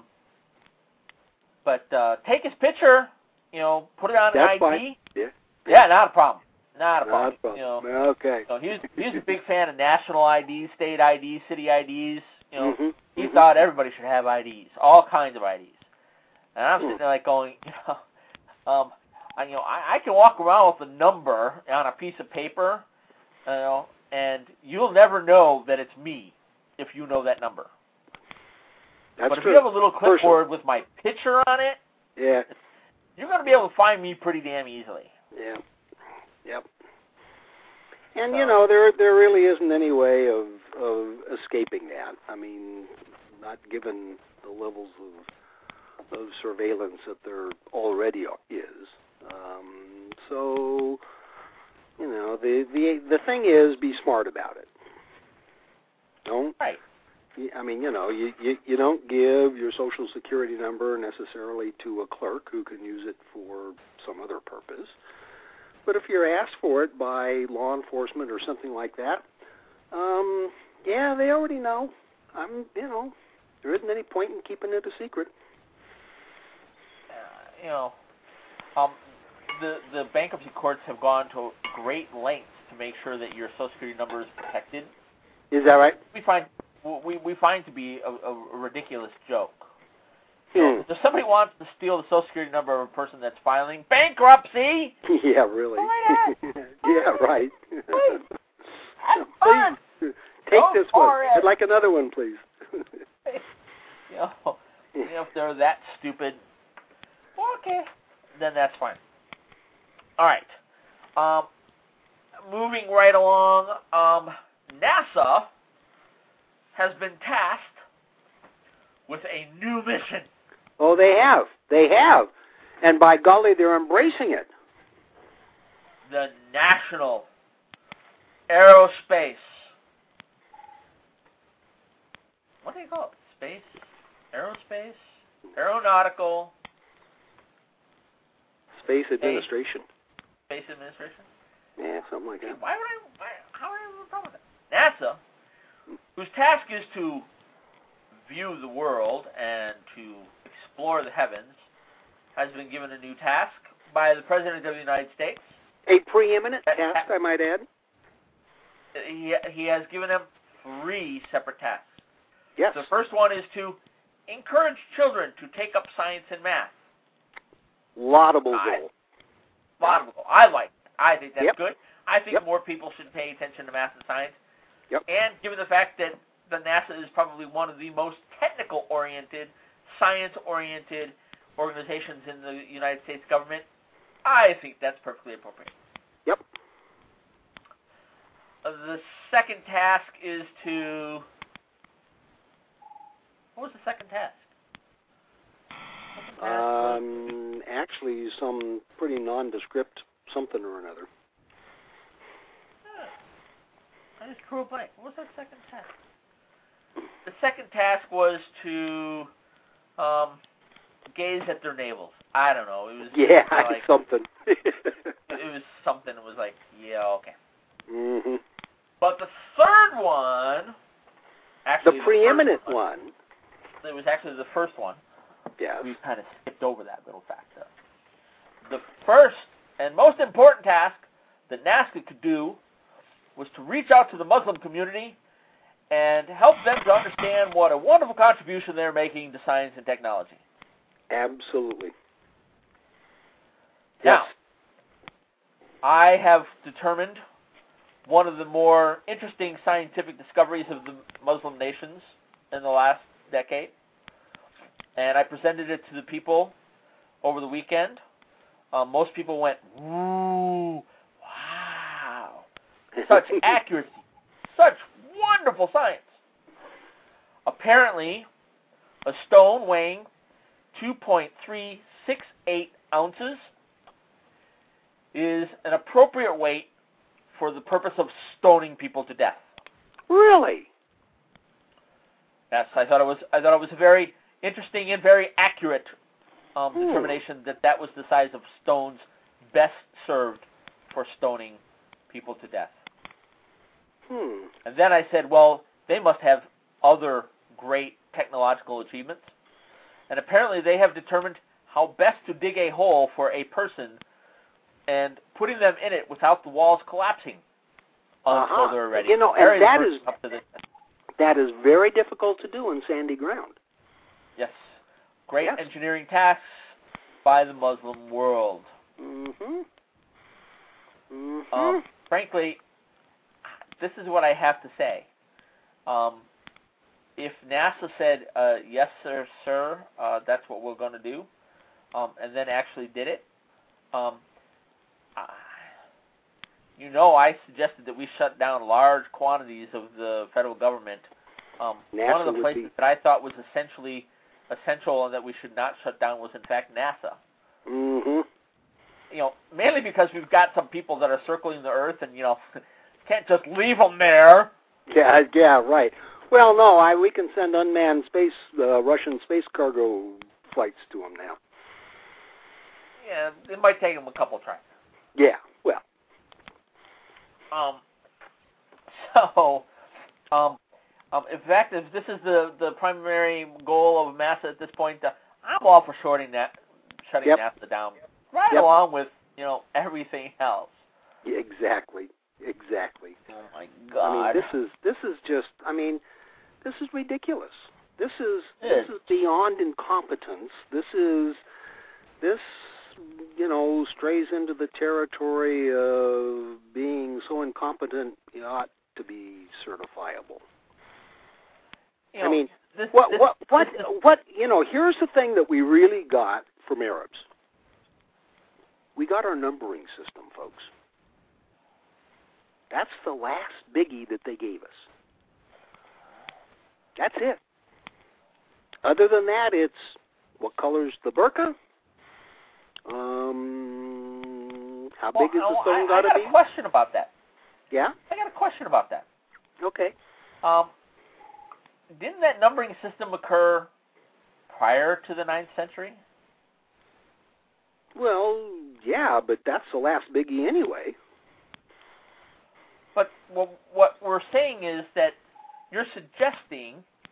but uh, take his picture, you know, put it on That's an I D. fine. Yeah. Yeah, not a problem. Not a Not problem. a problem. You know, Okay. you know, he was he was a big fan of national I Ds, state I Ds, city I Ds. You know, mm-hmm. he mm-hmm. thought everybody should have I Ds, all kinds of I Ds. And I'm sitting there like going, you know, um, I, you know, I, I can walk around with a number on a piece of paper, you know, and you'll never know that it's me if you know that number. That's but if true. you have a little Personal. clipboard with my picture on it, Yeah. you're going to be able to find me pretty damn easily. Yeah. Yep. And So- you know, there there really isn't any way of of escaping that. I mean, not given the levels of of surveillance that there already is. Um, so, you know, the the the thing is, be smart about it. Don't. Right. I mean, you know, you, you, you don't give your Social Security number necessarily to a clerk who can use it for some other purpose. But if you're asked for it by law enforcement or something like that, um, yeah, they already know. I'm, you know, there isn't any point in keeping it a secret. Uh, you know, um, the the bankruptcy courts have gone to great lengths to make sure that your Social Security number is protected. Is that right? We find we we find to be a, a ridiculous joke. Hmm. So if somebody wants to steal the Social Security number of a person that's filing bankruptcy, Yeah, really. Go right ahead. Yeah, right. Please. Have fun. Please, take Go this one. for it. I'd like another one, please. You know, you know, if they're that stupid, well, okay, then that's fine. All right. Um, moving right along, um, NASA has been tasked with a new mission. Oh, they have. They have. And by golly, they're embracing it. The National Aerospace. What do you call it? Space? Aerospace? Aeronautical Space Administration. Space Administration? Yeah, something like Gee, that. why would I, why, how would I have a problem with that? NASA, whose task is to view the world and to explore the heavens, has been given a new task by the President of the United States. A preeminent That- task, I might add. He, he has given them three separate tasks. Yes. The first one is to encourage children to take up science and math. Laudable I- goal. Laudable. I like it. I think that's Yep. good. I think Yep. more people should pay attention to math and science. Yep. And given the fact that the NASA is probably one of the most technical-oriented, science-oriented organizations in the United States government, I think that's perfectly appropriate. Yep. Uh, the second task is to... What was the second task? Second task was- Um, actually, some pretty nondescript something or another. I just drew a blank. What was that second task? The second task was to um, gaze at their navels. I don't know. It was Yeah, like, something. it was something that was like, yeah, okay. hmm But the third one, actually the preeminent the one. one. It was actually the first one. Yes. We kind of skipped over that little factor. The first and most important task that NASA could do was to reach out to the Muslim community and help them to understand what a wonderful contribution they're making to science and technology. Absolutely. Now, Yes. I have determined one of the more interesting scientific discoveries of the Muslim nations in the last decade, and I presented it to the people over the weekend. Um, most people went, "Ooh, wow, such accuracy, such wonderful science." Apparently, a stone weighing two point three six eight ounces is an appropriate weight for the purpose of stoning people to death. Really? Yes, I thought it was. I thought it was a very interesting and very accurate um, Hmm. determination that that was the size of stones best served for stoning people to death. Hmm. And then I said, well, they must have other great technological achievements. And apparently they have determined how best to dig a hole for a person and putting them in it without the walls collapsing until Uh-huh. they're ready. You know, and Carry the that person is- up to the, That is very difficult to do in sandy ground. yes, great Yes. engineering tasks by the Muslim world. Mm-hmm. Mm-hmm. Um, frankly, this is what I have to say. Um, if NASA said, uh, yes, sir, sir, uh, that's what we're going to do, um, and then actually did it, um, uh, you know I suggested that we shut down large quantities of the federal government. Um, NASA one of the would places be- that I thought was essentially essential and that we should not shut down was, in fact, NASA. Mm-hmm. You know, mainly because we've got some people that are circling the Earth, and you know, can't just leave them there. Yeah, yeah, right. Well, no, I we can send unmanned space, uh, Russian space cargo flights to them now. Yeah, it might take them a couple tries. Yeah, well. Um, so, um, um, in fact, if this is the, the primary goal of NASA at this point, uh, I'm all for shorting that, shutting Yep. NASA down, right Yep. along with you know everything else. Yeah, exactly, exactly. Oh my I God! mean, this is this is just. I mean, this is ridiculous. This is It this is. is beyond incompetence. This is this you know strays into the territory of being so incompetent you ought to be certifiable. You know, I mean, this, what this, what what this is, what you know? Here's the thing that we really got from Arabs. We got our numbering system, folks. That's the last biggie that they gave us. That's it. Other than that, it's what color's the burqa? Um, how well, big is the I, stone I got to got be? a question about that. Yeah? I got a question about that. Okay. Um, didn't that numbering system occur prior to the ninth century? Well, yeah, but that's the last biggie anyway. But well, what we're saying is that you're suggesting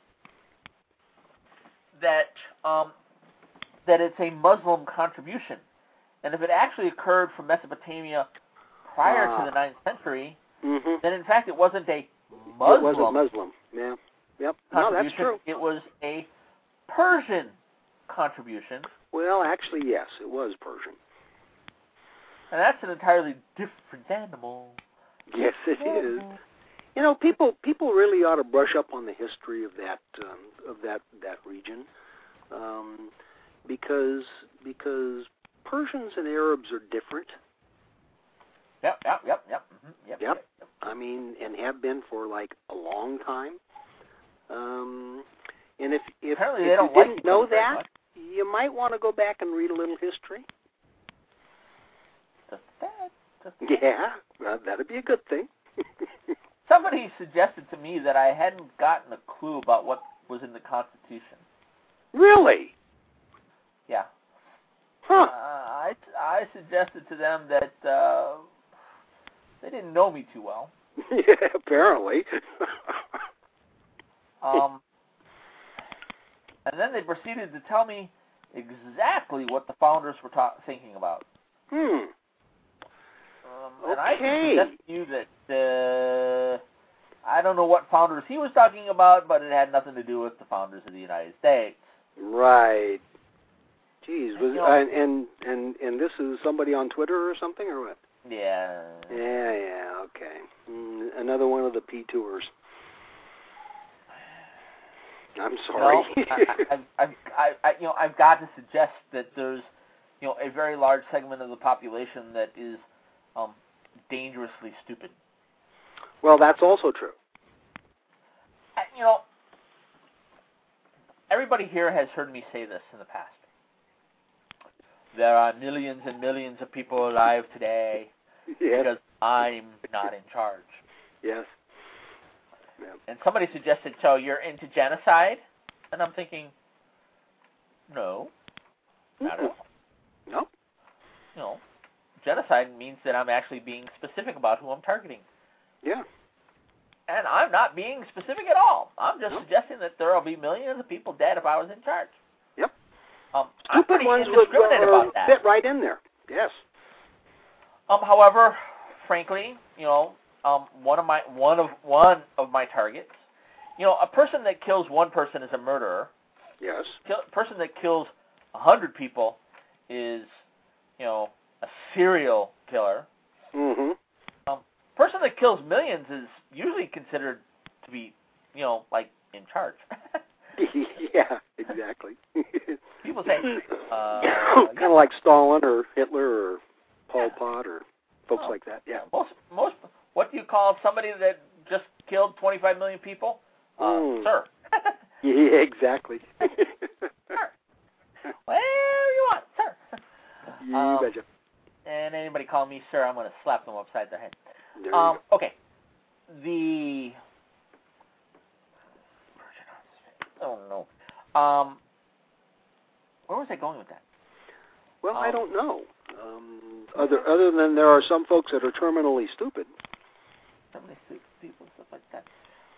that um, that it's a Muslim contribution, and if it actually occurred from Mesopotamia prior Ah. to the ninth century, Mm-hmm. then in fact it wasn't a Muslim It wasn't Muslim. Yeah. Yep. No, that's contribution. true. It was a Persian contribution, Well, actually, yes, it was Persian. and that's an entirely different animal. Yes, it is. You know, people people really ought to brush up on the history of that um, of that that region, um, because because Persians and Arabs are different. Yep, yep, yep, yep, mm-hmm, yep, Yep. yep, yep. I mean, and have been for like a long time. Um, and if if, Apparently if they don't you like didn't each know other very that, much. you might want to go back and read a little history. Just that, just that. Yeah, well, that'd be a good thing. Somebody suggested to me that I hadn't gotten a clue about what was in the Constitution. Really? Yeah. Huh? Uh, I, I suggested to them that uh, they didn't know me too well. Yeah, apparently. Um, and then they proceeded to tell me exactly what the founders were ta- thinking about. Hmm. Um, okay. And I can suggest to you that uh, I don't know what founders he was talking about, but it had nothing to do with the founders of the United States. Right. Jeez, was You know, uh, and and and this is somebody on Twitter or something, or what? Yeah. Yeah, yeah, okay. Mm, another one of the P tours. I'm sorry. No, I, I, I, I, I, you know, I've got to suggest that there's, you know, a very large segment of the population that is um, dangerously stupid. Well, that's also true. I, you know, everybody here has heard me say this in the past. There are millions and millions of people alive today Yes. because I'm not in charge. Yes. Yeah. And somebody suggested, so you're into genocide? And I'm thinking, no, not at all. No. You know, genocide means that I'm actually being specific about who I'm targeting. Yeah. And I'm not being specific at all. I'm just No. suggesting that there will be millions of people dead if I was in charge. Yep. Um, I'm Stupid pretty ones would indiscriminate uh, about that. fit right in there. Yes. Um, however, frankly, you know, um, one of my one of one of my targets, you know, a person that kills one person is a murderer. Yes. Kill, a person that kills a hundred people is, you know, a serial killer. Mm-hmm. Um, person that kills millions is usually considered to be, you know, like in charge. Yeah, exactly. People say, uh, kind of like Stalin or Hitler or Pol Pot or folks Oh. like that. Yeah. most most. What do you call somebody that just killed twenty-five million people? Uh, Mm. Sir. Yeah, exactly. Sir. Whatever you want, sir. You Um, betcha. And anybody call me sir, I'm going to slap them upside their head. There you Um, go. okay. The oh no. Um, where was I going with that? Well, I um, don't know. Um, other other than there are some folks that are terminally stupid. Somebody sleeps people, stuff like that.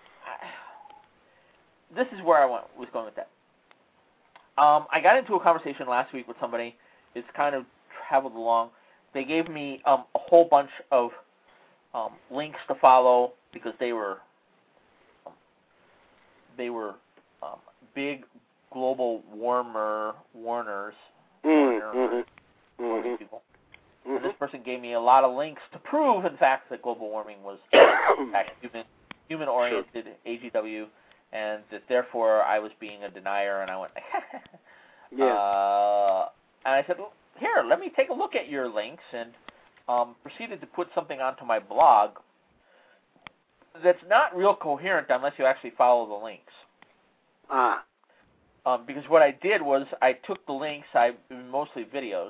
I, this is where I went, was going with that. Um, I got into a conversation last week with somebody. It's kind of traveled along. They gave me um, a whole bunch of um, links to follow because they were um, they were um, big global warmer warners, Mm, warner, mm-hmm. warming Mm-hmm. people. Mm-hmm. And this person gave me a lot of links to prove, in fact, that global warming was in fact human human oriented, sure. A G W, and that therefore I was being a denier. And I went, Yeah. uh, and I said, well, here, let me take a look at your links, and um, proceeded to put something onto my blog that's not real coherent unless you actually follow the links. Ah. Um, because what I did was I took the links, I mostly videos,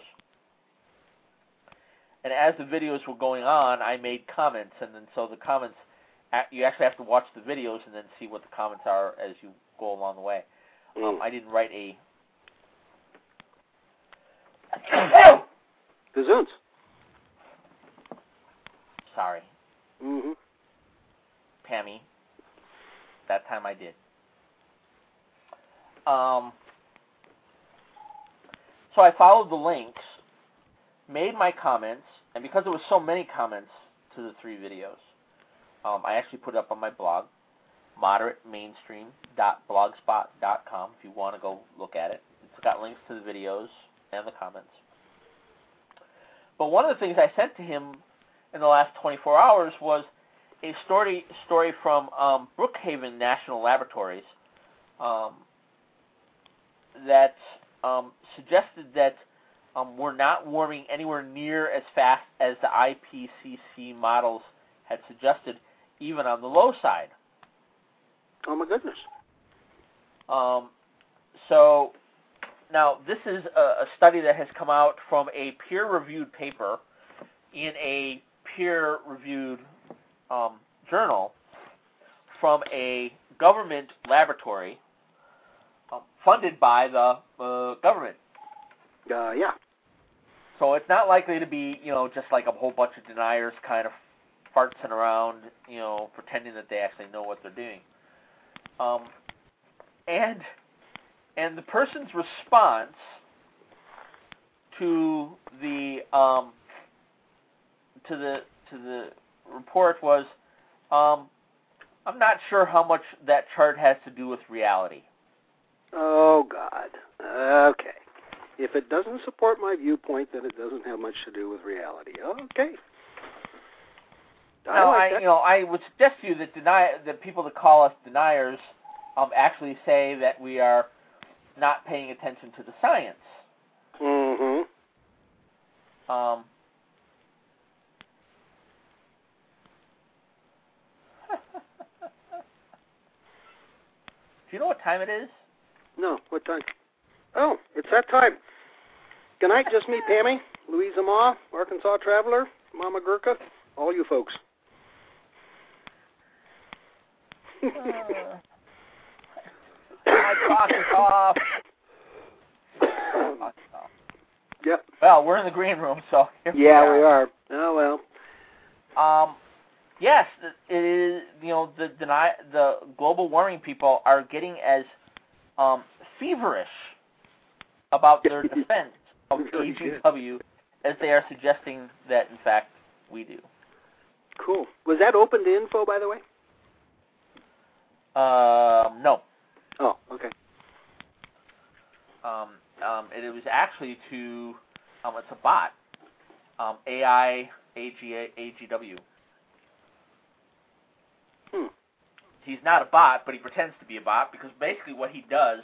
and as the videos were going on, I made comments, and then so the comments, you actually have to watch the videos and then see what the comments are as you go along the way. Mm. Um, I didn't write a... Gazoons. Sorry. Mm-hmm. Pammy. That time I did. Um, so I followed the links, made my comments, and because there was so many comments to the three videos, um, I actually put it up on my blog, moderate mainstream dot blogspot dot com, if you want to go look at it. It's got links to the videos and the comments. But one of the things I sent to him in the last twenty-four hours was a story story from um, Brookhaven National Laboratories um, that um, suggested that um, we're not warming anywhere near as fast as the I P C C models had suggested, even on the low side. Oh, my goodness. Um, so now this is a, a study that has come out from a peer-reviewed paper in a peer-reviewed um, journal from a government laboratory um, funded by the uh, government. Uh, yeah. So it's not likely to be, you know, just like a whole bunch of deniers kind of fartsing around, you know, pretending that they actually know what they're doing. Um, and and the person's response to the um, to the to the report was, um, I'm not sure how much that chart has to do with reality. Oh, God. Okay. If it doesn't support my viewpoint, then it doesn't have much to do with reality. Okay. I no, like I that. you know I would suggest to you that deny that people that call us deniers um, actually say that we are not paying attention to the science. Mm-hmm. Um, do you know what time it is? No, what time? Oh, it's that time. Good night, just me, Pammy, Louisa Ma, Arkansas Traveler, Mama Gurkha, all you folks. uh, my clock is off. Yep. Well, we're in the green room, so here Yeah, we are. we are. Oh, well. Um, yes, it is. You know, the deny the global warming people are getting as um, feverish about their defense of A G W as they are suggesting that, in fact, we do. Cool. Was that open to info, by the way? Um, no. Oh, okay. Um, um, it, it was actually to, um, it's a bot, um, A I A G W. Hmm. He's not a bot, but he pretends to be a bot because basically what he does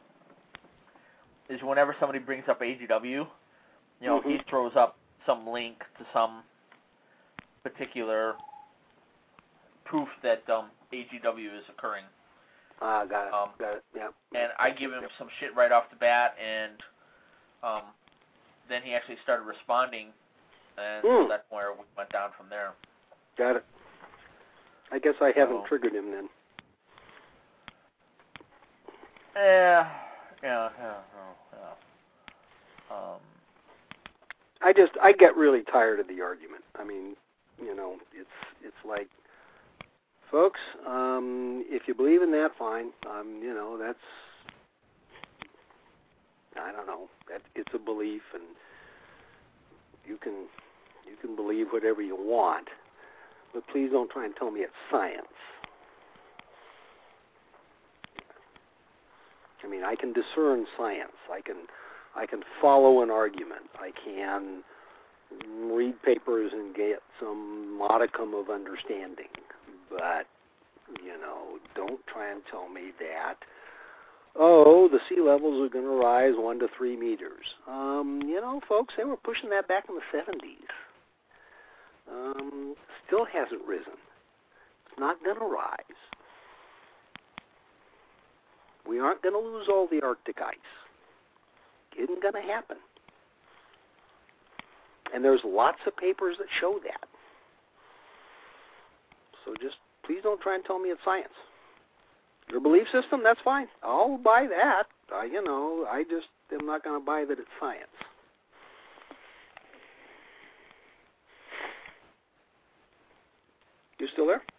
is whenever somebody brings up A G W, you know, mm-hmm. he throws up some link to some particular proof that um, A G W is occurring. Ah, got it. Um, got it. Yeah. and I give him some shit right off the bat, and um, then he actually started responding, and mm. so that's where we went down from there. Got it. I guess I haven't So, triggered him then. Yeah, yeah, yeah, yeah. Um, I just I get really tired of the argument. I mean, you know, it's it's like, folks, um, if you believe in that, fine. Um, you know, that's I don't know. That it's a belief, and you can you can believe whatever you want, but please don't try and tell me it's science. I mean, I can discern science. I can I can follow an argument. I can read papers and get some modicum of understanding. But, you know, don't try and tell me that, oh, the sea levels are going to rise one to three meters. Um, you know, folks, they were pushing that back in the seventies. Um, still hasn't risen. It's not going to rise. We aren't going to lose all the Arctic ice. Isn't going to happen. And there's lots of papers that show that. So just please don't try and tell me it's science. Your belief system, that's fine. I'll buy that. Uh, you know, I just am not going to buy that it's science. You still there?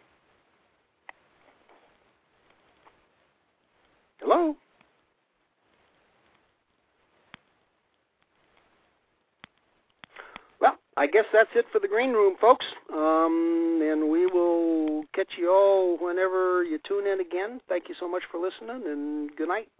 Hello? Well, I guess that's it for the green room, folks. Um, and we will catch you all whenever you tune in again. Thank you so much for listening, and good night.